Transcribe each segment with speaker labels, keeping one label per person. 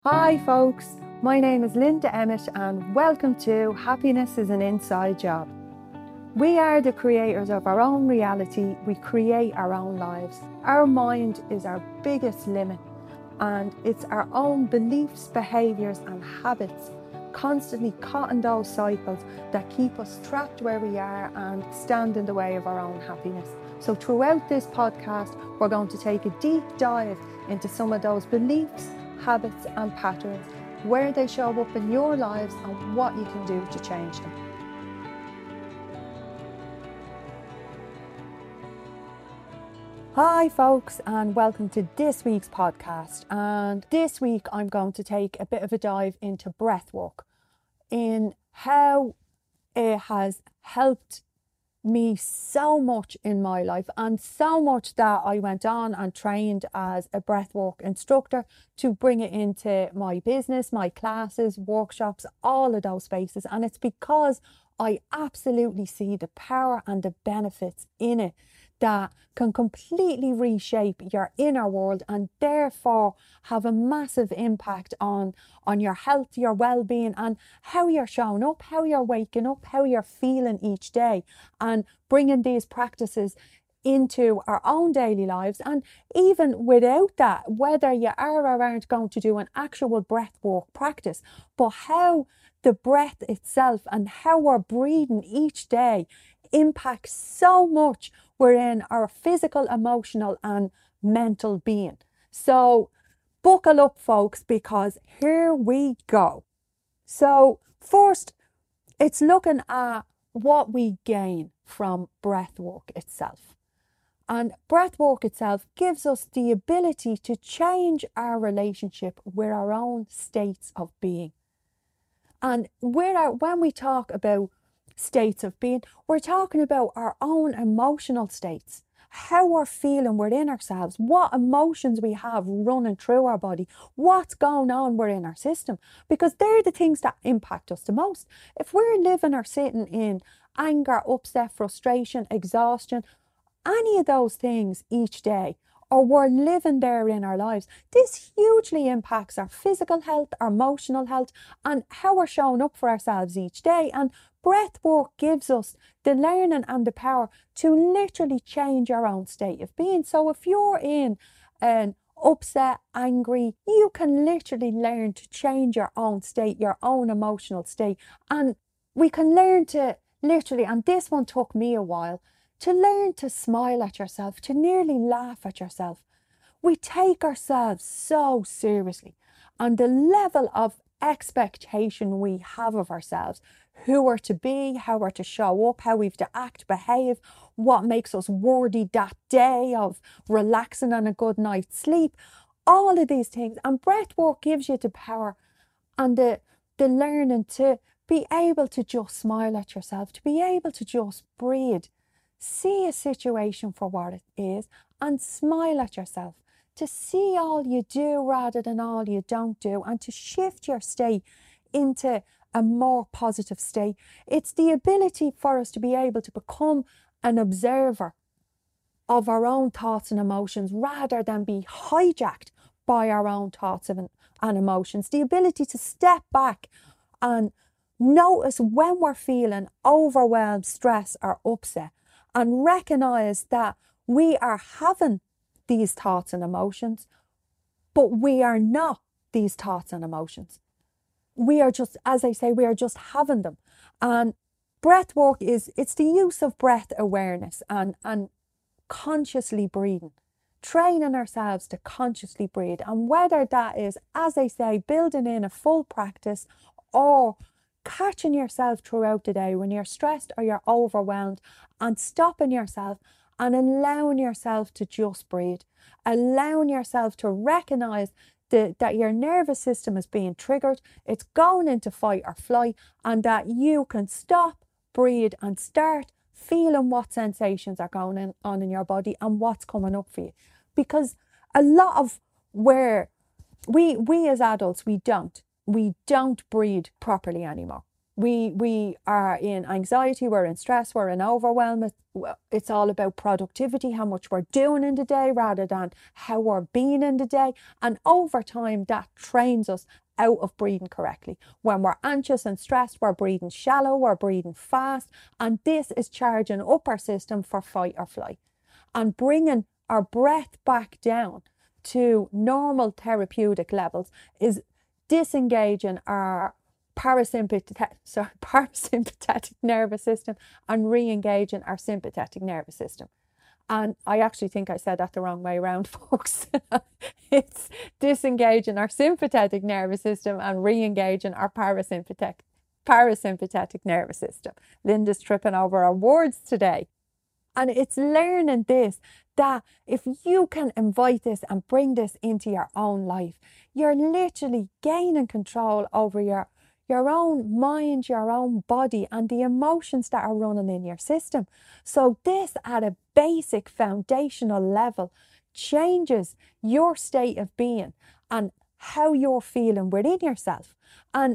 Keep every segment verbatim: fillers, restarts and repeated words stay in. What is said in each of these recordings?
Speaker 1: Hi folks, my name is Linda Emmett and welcome to Happiness is an Inside Job. We are the creators of our own reality, we create our own lives. Our mind is our biggest limit and it's our own beliefs, behaviours and habits constantly caught in those cycles that keep us trapped where we are and stand in the way of our own happiness. So throughout this podcast, we're going to take a deep dive into some of those beliefs, habits and patterns, where they show up in your lives and what you can do to change them. Hi folks and welcome to this week's podcast, and this week I'm going to take a bit of a dive into breath work, in how it has helped me so much in my life, and so much that I went on and trained as a breathwork instructor to bring it into my business, my classes, workshops, all of those spaces. And it's because I absolutely see the power and the benefits in it that can completely reshape your inner world and therefore have a massive impact on, on your health, your well-being, and how you're showing up, how you're waking up, how you're feeling each day, and bringing these practices into our own daily lives. And even without that, whether you are or aren't going to do an actual breath work practice, but how the breath itself and how we're breathing each day impacts so much within our physical, emotional and mental being. So buckle up folks, because here we go. So first, it's looking at what we gain from breath work itself. And breath work itself gives us the ability to change our relationship with our own states of being. And when we talk about states of being, we're talking about our own emotional states, how we're feeling within ourselves, what emotions we have running through our body, what's going on within our system, because they're the things that impact us the most. If we're living or sitting in anger, upset, frustration, exhaustion, any of those things each day, or we're living there in our lives, this hugely impacts our physical health, our emotional health, and how we're showing up for ourselves each day. And breath work gives us the learning and the power to literally change our own state of being. So if you're in an upset, angry, you can literally learn to change your own state, your own emotional state. And we can learn to literally, and this one took me a while, to learn to smile at yourself, to nearly laugh at yourself. We take ourselves so seriously, and the level of expectation we have of ourselves, who we're to be, how we're to show up, how we've to act, behave, what makes us worthy that day of relaxing and a good night's sleep, all of these things. And breath work gives you the power and the, the learning to be able to just smile at yourself, to be able to just breathe. See a situation for what it is and smile at yourself, to see all you do rather than all you don't do, and to shift your state into a more positive state. It's the ability for us to be able to become an observer of our own thoughts and emotions rather than be hijacked by our own thoughts and emotions. The ability to step back and notice when we're feeling overwhelmed, stress or upset, and recognise that we are having these thoughts and emotions, but we are not these thoughts and emotions. We are just, as I say, we are just having them. And breath work is, it's the use of breath awareness and, and consciously breathing, training ourselves to consciously breathe. And whether that is, as I say, building in a full practice, or catching yourself throughout the day when you're stressed or you're overwhelmed, and stopping yourself and allowing yourself to just breathe, allowing yourself to recognise the, that your nervous system is being triggered, it's going into fight or flight, and that you can stop, breathe and start feeling what sensations are going in, on in your body and what's coming up for you. Because a lot of where we we as adults, we don't we don't breathe properly anymore. we we are in anxiety, we're in stress, we're in overwhelm. It's all about productivity, how much we're doing in the day rather than how we're being in the day. And over time, that trains us out of breathing correctly. When we're anxious and stressed, we're breathing shallow, we're breathing fast, and this is charging up our system for fight or flight and bringing our breath back down to normal therapeutic levels is disengaging our parasympathetic, sorry, parasympathetic nervous system and re-engaging our sympathetic nervous system. And I actually think I said that the wrong way around, folks. It's disengaging our sympathetic nervous system and re-engaging our parasympathetic, parasympathetic nervous system. Linda's tripping over our words today. And it's learning this, that if you can invite this and bring this into your own life, you're literally gaining control over your, your own mind, your own body, and the emotions that are running in your system. So this, at a basic foundational level, changes your state of being and how you're feeling within yourself. And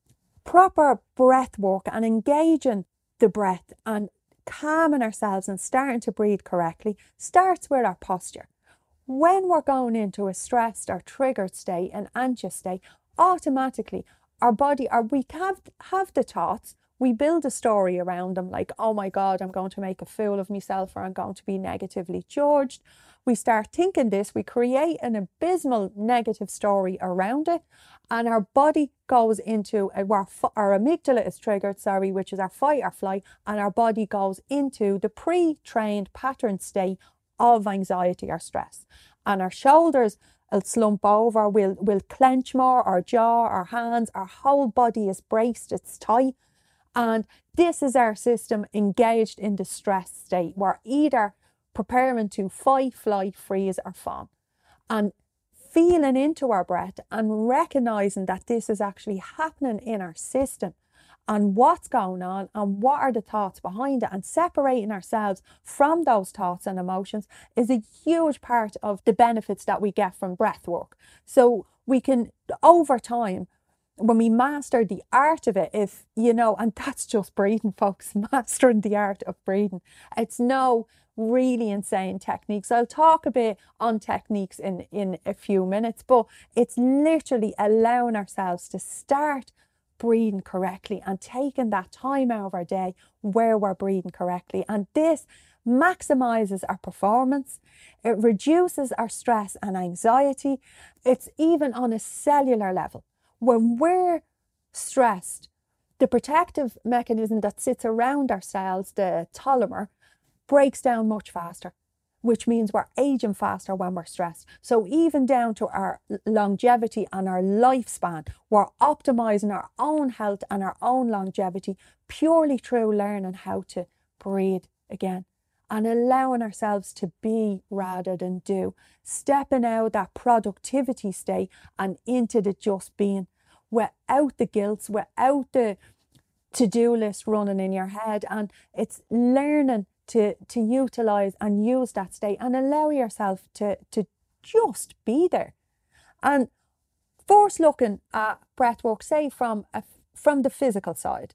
Speaker 1: proper breath work and engaging the breath and calming ourselves and starting to breathe correctly starts with our posture. When we're going into a stressed or triggered state, an anxious state, automatically our body, or we have, have the thoughts, we build a story around them like, oh my God, I'm going to make a fool of myself, or I'm going to be negatively judged. We start thinking this, we create an abysmal negative story around it, and our body goes into, a, our, our amygdala is triggered, sorry, which is our fight or flight, and our body goes into the pre-trained pattern state of anxiety or stress. And our shoulders will slump over, we'll, we'll clench more, our jaw, our hands, our whole body is braced, it's tight. And this is our system engaged in the stress state. We're either preparing to fight, flight, freeze, or fawn. And feeling into our breath and recognizing that this is actually happening in our system and what's going on and what are the thoughts behind it, and separating ourselves from those thoughts and emotions is a huge part of the benefits that we get from breath work. So we can, over time, when we master the art of it, if you know, and that's just breathing, folks, mastering the art of breathing. It's no really insane techniques. I'll talk a bit on techniques in, in a few minutes, but it's literally allowing ourselves to start breathing correctly and taking that time out of our day where we're breathing correctly. And this maximizes our performance. It reduces our stress and anxiety. It's even on a cellular level. When we're stressed, the protective mechanism that sits around our cells, the telomere, breaks down much faster, which means we're aging faster when we're stressed. So even down to our longevity and our lifespan, we're optimizing our own health and our own longevity purely through learning how to breathe again and allowing ourselves to be rather than do, stepping out that productivity state and into the just being, without the guilt, without the to-do list running in your head. And it's learning to, to utilize and use that state and allow yourself to, to just be there. And first looking at breathwork, say from, a, from the physical side,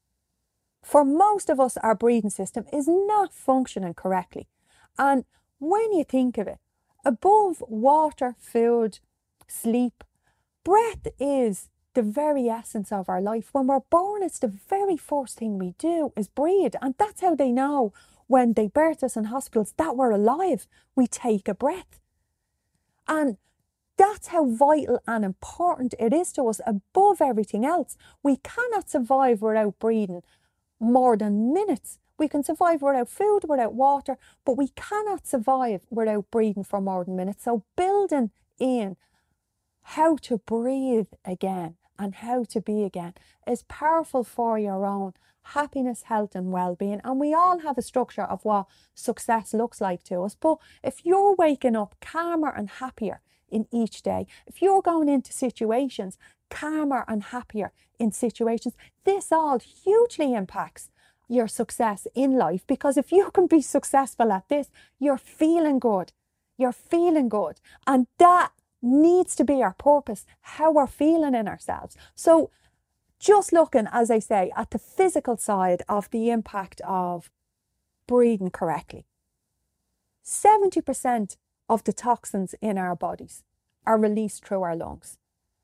Speaker 1: for most of us, our breathing system is not functioning correctly. And when you think of it, above water, food, sleep, breath is the very essence of our life. When we're born, it's the very first thing we do is breathe. And that's how they know when they birth us in hospitals that we're alive. We take a breath. And that's how vital and important it is to us above everything else. We cannot survive without breathing more than minutes. We can survive without food, without water, but we cannot survive without breathing for more than minutes. So building in how to breathe again and how to be again is powerful for your own happiness, health and well-being. And we all have a structure of what success looks like to us. But if you're waking up calmer and happier in each day, if you're going into situations calmer and happier in situations, this all hugely impacts your success in life. Because if you can be successful at this, you're feeling good. You're feeling good. And that needs to be our purpose, how we're feeling in ourselves. So just looking, as I say, at the physical side of the impact of breathing correctly. seventy percent of the toxins in our bodies are released through our lungs.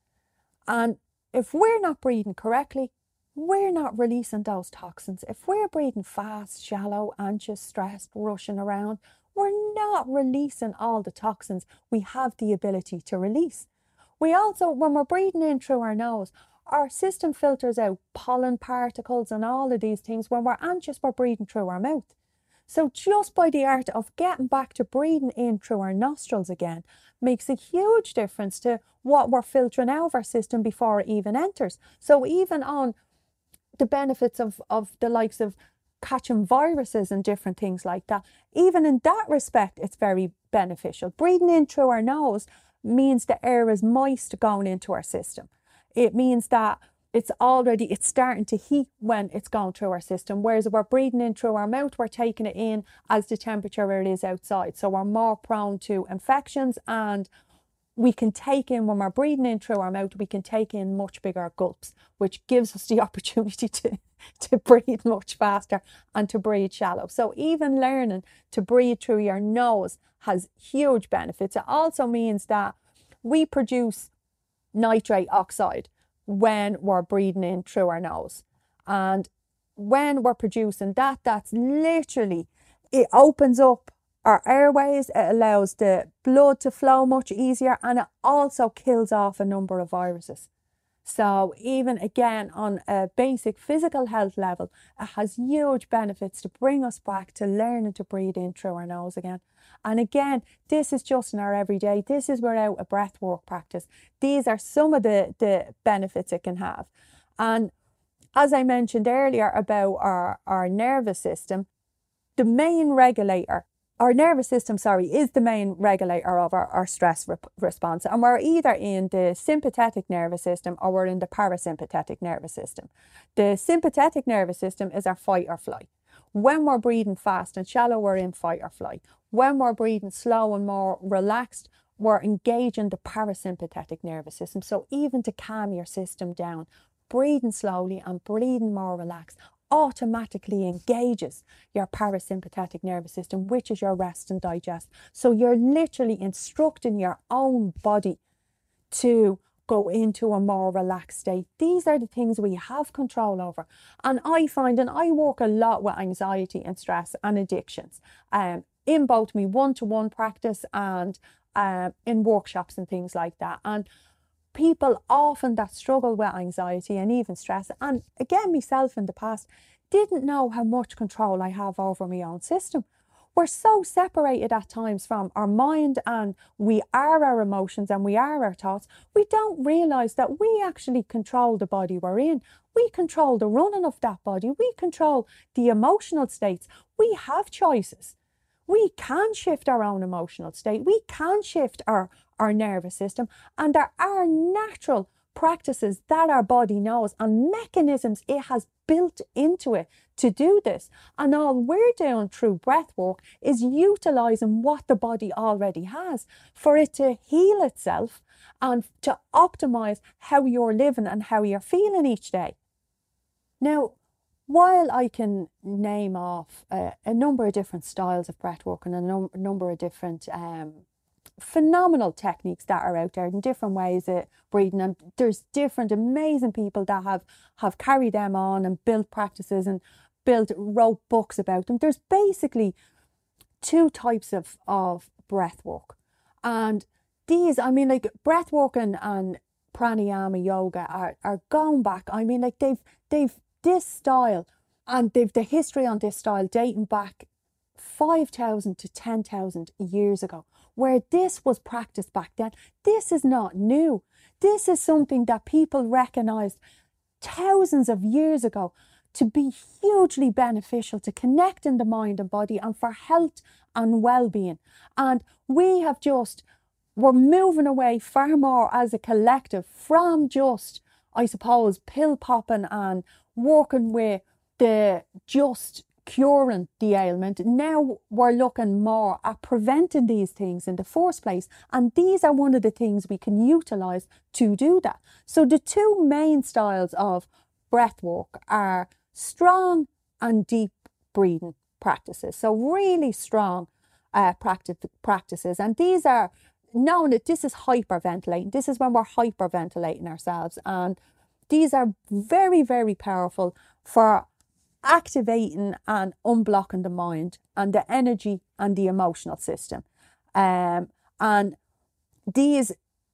Speaker 1: And if we're not breathing correctly, we're not releasing those toxins. If we're breathing fast, shallow, anxious, stressed, rushing around, we're not releasing all the toxins we have the ability to release. We also, when we're breathing in through our nose, our system filters out pollen particles and all of these things. When we're anxious, we're breathing through our mouth. So just by the art of getting back to breathing in through our nostrils again makes a huge difference to what we're filtering out of our system before it even enters. So even on the benefits of, of the likes of catching viruses and different things like that, even in that respect, it's very beneficial. Breathing in through our nose means the air is moist going into our system. It means that it's already, it's starting to heat when it's going through our system. Whereas if we're breathing in through our mouth, we're taking it in as the temperature it is outside. So we're more prone to infections, and we can take in, when we're breathing in through our mouth, we can take in much bigger gulps, which gives us the opportunity to, to breathe much faster and to breathe shallow. So even learning to breathe through your nose has huge benefits. It also means that we produce nitrate oxide when we're breathing in through our nose. And when we're producing that, that's literally, it opens up our airways, it allows the blood to flow much easier, and it also kills off a number of viruses. So even again, on a basic physical health level, it has huge benefits to bring us back to learning to breathe in through our nose again. And again, this is just in our everyday. This is without a breath work practice. These are some of the, the benefits it can have. And as I mentioned earlier about our, our nervous system, the main regulator, our nervous system, sorry, is the main regulator of our, our stress rep- response. And we're either in the sympathetic nervous system or we're in the parasympathetic nervous system. The sympathetic nervous system is our fight or flight. When we're breathing fast and shallow, we're in fight or flight. When we're breathing slow and more relaxed, we're engaging the parasympathetic nervous system. So even to calm your system down, breathing slowly and breathing more relaxed automatically engages your parasympathetic nervous system, which is your rest and digest. So you're literally instructing your own body to go into a more relaxed state. These are the things we have control over. And I find, and I work a lot with anxiety and stress and addictions, um, in both me one-to-one practice and um, in workshops and things like that. And people often that struggle with anxiety and even stress, and again myself in the past, didn't know how much control I have over my own system. We're so separated at times from our mind, and we are our emotions and we are our thoughts. We don't realise that we actually control the body we're in. We control the running of that body. We control the emotional states. We have choices. We can shift our own emotional state. We can shift our, our nervous system. And there are natural practices that our body knows and mechanisms it has built into it to do this. And all we're doing through breath work is utilising what the body already has for it to heal itself and to optimise how you're living and how you're feeling each day. Now, while I can name off a, a number of different styles of breathwork and a num- number of different um, phenomenal techniques that are out there in different ways of breathing, and there's different amazing people that have, have carried them on and built practices and built, wrote books about them. There's basically two types of, of breathwork. And these, I mean, like breathwork and, and pranayama yoga are, are going back. I mean, like they've, they've, this style, and they've the history on this style dating back five thousand to ten thousand years ago, where this was practiced back then. This is not new. This is something that people recognised thousands of years ago to be hugely beneficial to connecting the mind and body and for health and well-being. And we have just, we're moving away far more as a collective from just, I suppose, pill popping and working with the just curing the ailment. Now we're looking more at preventing these things in the first place, and these are one of the things we can utilise to do that. So the two main styles of breath work are strong and deep breathing practices. So really strong uh, practice, practices. And these are known that this is hyperventilating. This is when we're hyperventilating ourselves. And these are very, very powerful for activating and unblocking the mind and the energy and the emotional system. Um, and these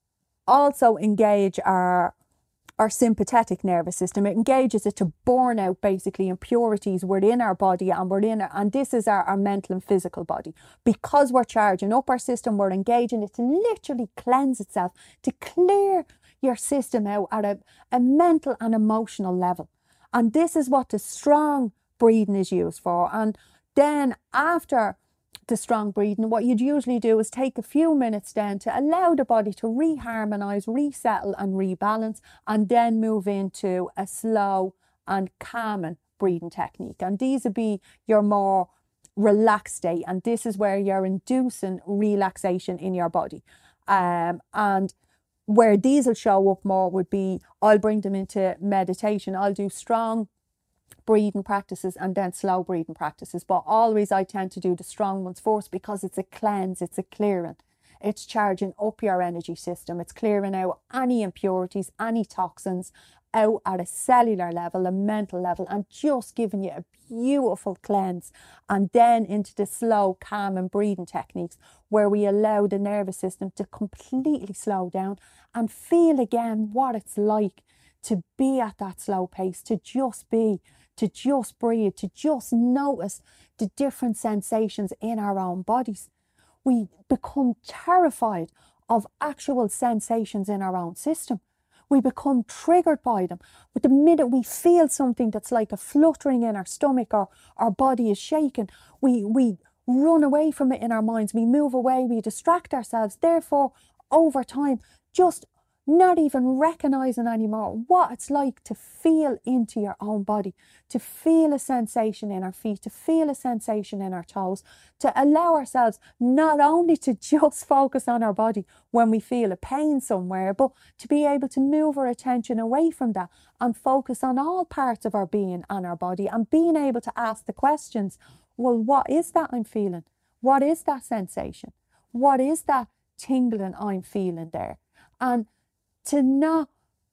Speaker 1: also engage our our sympathetic nervous system. It engages it to burn out basically impurities within our body and within our, and this is our, our mental and physical body. Because we're charging up our system, we're engaging it to literally cleanse itself, to clear your system out at a, a mental and emotional level. And this is what the strong breathing is used for. And then after the strong breathing, what you'd usually do is take a few minutes then to allow the body to reharmonize, resettle and rebalance, and then move into a slow and calming breathing technique. And these would be your more relaxed state, and this is where you're inducing relaxation in your body. Um, and where these will show up more would be, I'll bring them into meditation. I'll do strong breathing practices and then slow breathing practices, but always I tend to do the strong ones first because it's a cleanse, it's a clearing, it's charging up your energy system, it's clearing out any impurities, any toxins out at a cellular level, a mental level, and just giving you a beautiful cleanse. And then into the slow, calm and breathing techniques where we allow the nervous system to completely slow down and feel again what it's like to be at that slow pace, to just be, to just breathe, to just notice the different sensations in our own bodies. We become terrified of actual sensations in our own system. We become triggered by them. But the minute we feel something that's like a fluttering in our stomach or our body is shaking, we, we run away from it in our minds. We move away, we distract ourselves. Therefore, over time, just not even recognizing anymore what it's like to feel into your own body, to feel a sensation in our feet, to feel a sensation in our toes, to allow ourselves not only to just focus on our body when we feel a pain somewhere, but to be able to move our attention away from that and focus on all parts of our being and our body, and being able to ask the questions, well, what is that I'm feeling? What is that sensation? What is that tingling I'm feeling there? And to not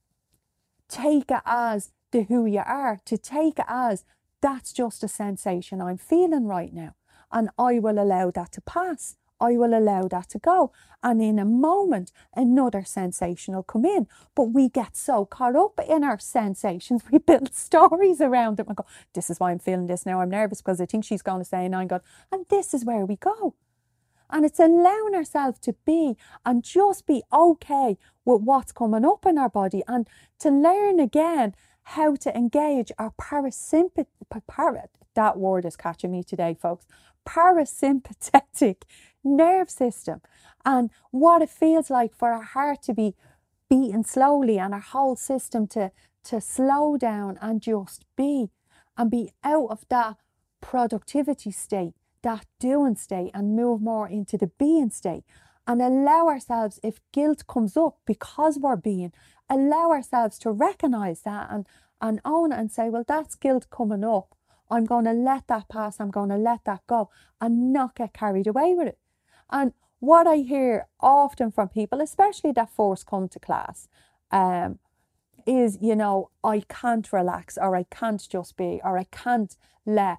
Speaker 1: take it as the who you are, to take it as that's just a sensation I'm feeling right now, and I will allow that to pass. I will allow that to go, and in a moment another sensation will come in. But we get so caught up in our sensations, we build stories around them and go, this is why I'm feeling this now, I'm nervous because I think she's going to say, and I'm going, and this is where we go. And it's allowing ourselves to be and just be okay with what's coming up in our body, and to learn again how to engage our parasympathetic, para, that word is catching me today, folks, parasympathetic nerve system, and what it feels like for our heart to be beating slowly and our whole system to, to slow down and just be, and be out of that productivity state, that doing state, and move more into the being state. And allow ourselves, if guilt comes up because we're being, allow ourselves to recognize that and, and own it and say, well, that's guilt coming up. I'm going to let that pass. I'm going to let that go and not get carried away with it. And what I hear often from people, especially that first come to class, um, is, you know, I can't relax, or I can't just be, or I can't let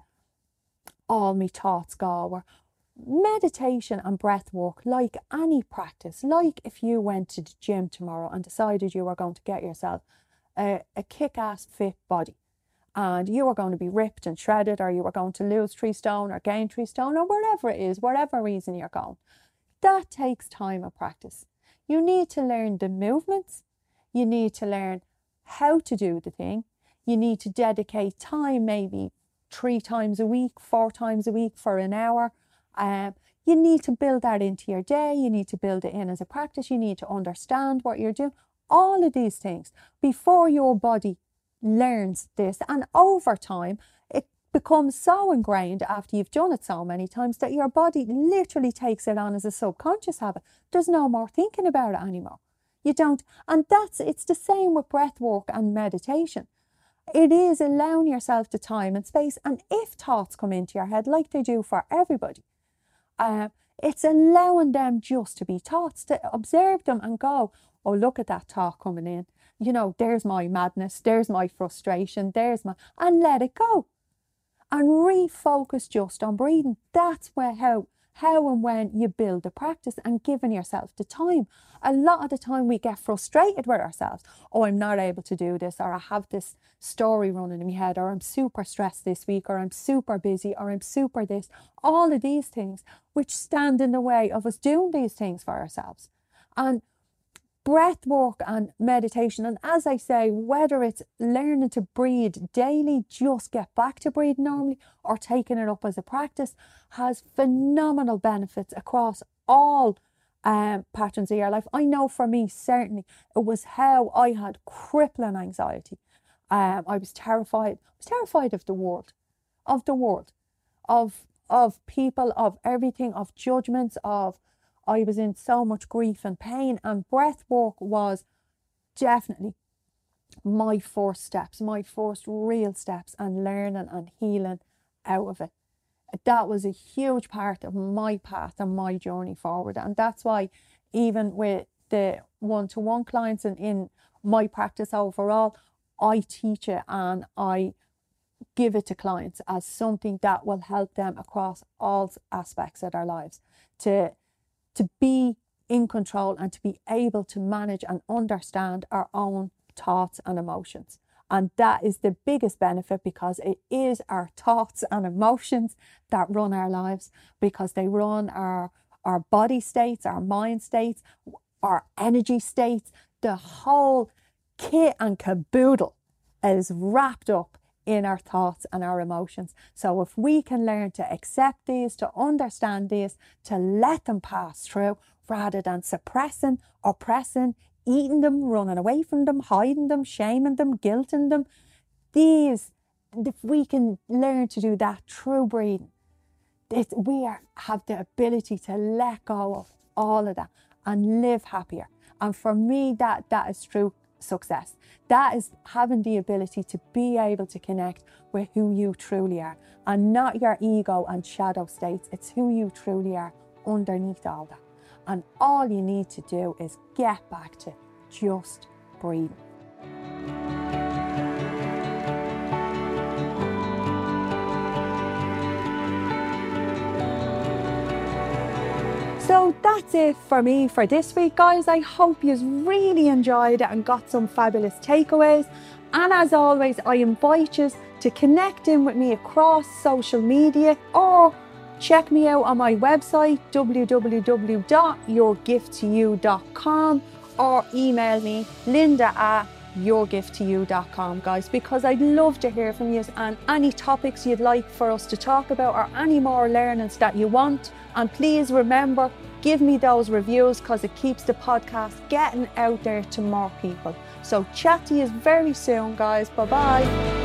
Speaker 1: all my thoughts go. Or meditation and breath work, like any practice, like if you went to the gym tomorrow and decided you were going to get yourself a, a kick-ass fit body, and you were going to be ripped and shredded, or you were going to lose three stone or gain three stone, or whatever it is, whatever reason you're going, that takes time and practice. You need to learn the movements, you need to learn how to do the thing, you need to dedicate time, maybe three times a week, four times a week for an hour. Um, you need to build that into your day, you need to build it in as a practice, you need to understand what you're doing, all of these things before your body learns this. And over time it becomes so ingrained after you've done it so many times that your body literally takes it on as a subconscious habit. There's no more thinking about it anymore. You don't, and that's, it's the same with breath work and meditation. it is allowing yourself the time and space. And if thoughts come into your head, like they do for everybody, uh, it's allowing them just to be thoughts, to observe them and go, oh, look at that thought coming in. You know, there's my madness, there's my frustration, there's my, and let it go. And refocus just on breathing. That's where how, how and when you build the practice and giving yourself the time. A lot of the time we get frustrated with ourselves. Oh, I'm not able to do this, or I have this story running in my head, or I'm super stressed this week, or I'm super busy, or I'm super this. All of these things which stand in the way of us doing these things for ourselves. And breath work and meditation, and as I say, whether it's learning to breathe daily, just get back to breathe normally, or taking it up as a practice, has phenomenal benefits across all um, patterns of your life. I know for me, certainly, it was how I had crippling anxiety. Um, I was terrified. I was terrified of the world, of the world, of of people, of everything, of judgments, of I was in so much grief and pain, and breath work was definitely my first steps, my first real steps, and learning and healing out of it. That was a huge part of my path and my journey forward. And that's why even with the one-to-one clients and in my practice overall, I teach it and I give it to clients as something that will help them across all aspects of their lives to to be in control and to be able to manage and understand our own thoughts and emotions. And that is the biggest benefit, because it is our thoughts and emotions that run our lives, because they run our, our body states, our mind states, our energy states. The whole kit and caboodle is wrapped up in our thoughts and our emotions. So if we can learn to accept these, to understand these, to let them pass through rather than suppressing, oppressing, eating them, running away from them, hiding them, shaming them, guilting them, these, if we can learn to do that through breathing, it, we are, have the ability to let go of all of that and live happier. And for me, that that is true success. That is having the ability to be able to connect with who you truly are, and not your ego and shadow states. It's who you truly are underneath all that. And all you need to do is get back to just breathing. So that's it for me for this week, guys. I hope you really enjoyed it and got some fabulous takeaways. And as always, I invite you to connect in with me across social media, or check me out on my website, w w w dot your gift to you dot com, or email me, linda at your gift to you dot com, guys, because I'd love to hear from you and any topics you'd like for us to talk about, or any more learnings that you want. And please remember, give me those reviews, because it keeps the podcast getting out there to more people. So chat to you very soon, guys. Bye bye.